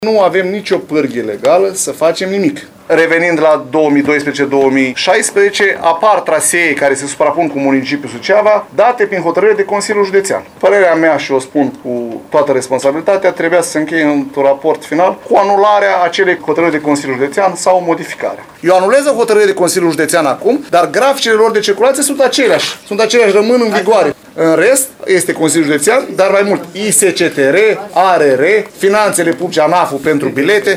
Nu avem nicio pârghie legală să facem nimic. Revenind la 2012-2016, apar trasee care se suprapun cu municipiul Suceava, date prin hotărâre de Consiliul Județean. Părerea mea, și o spun cu toată responsabilitatea, trebuia să se încheie într-un raport final cu anularea acelei hotărâri de Consiliul Județean sau modificarea. Eu anulez o hotărâre de Consiliul Județean acum, dar graficele lor de circulație sunt aceleași. Rămân în vigoare. În rest, este Consiliul Județean, dar mai mult ISCTR, ARR, Finanțele Publice, ANAF-ul pentru bilete.